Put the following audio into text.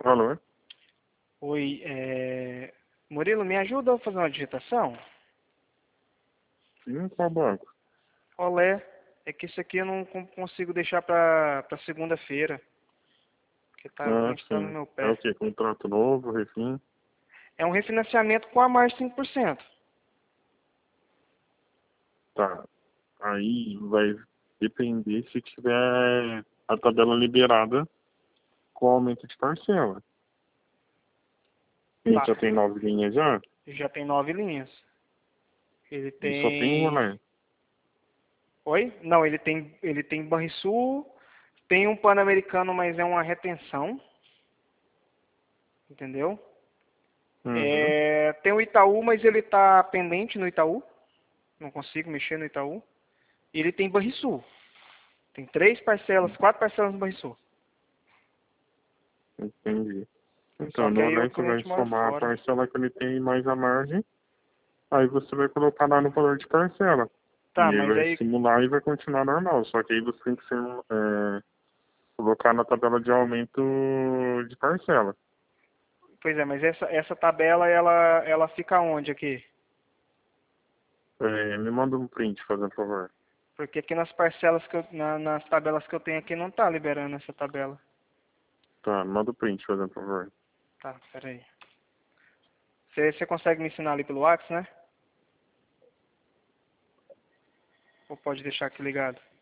Alô? Oi, Murilo, me ajuda a fazer uma digitação? Sim, qual banco? Olé, é que isso aqui eu não consigo deixar pra segunda-feira, porque tá, o Ah, trem tá no sim. meu É o pé. quê? Contrato novo, refim? É um refinanciamento com a margem 5%. Tá. Aí vai depender se tiver a tabela liberada com aumento de parcela. Ele Tá, já tem 9 linhas já? já tem 9 linhas. Ele E só tem tem... rolê. Oi? Não, ele tem Banrisul, tem um Pan-Americano, mas é uma retenção, entendeu? Uhum. Tem o Itaú, mas ele tá pendente no Itaú, não consigo mexer no Itaú. E ele tem Banrisul. Tem 3 parcelas, 4 parcelas no Banrisul. Entendi. Só Então, que no aí o rolê você vai cliente mora somar a fora. parcela que ele tem mais a margem, aí você vai colocar lá no valor de parcela. Tá, E ele mas vai aí, simular e vai continuar normal. Só que aí você tem que colocar na tabela de aumento de parcela. pois é, mas essa tabela, ela fica onde aqui? Me manda um print, fazendo favor. Porque aqui nas parcelas nas tabelas que eu tenho aqui não tá liberando essa tabela. Tá, manda o print, fazendo favor. Tá, peraí. Você consegue me ensinar ali pelo WhatsApp, né? Ou pode deixar aqui ligado?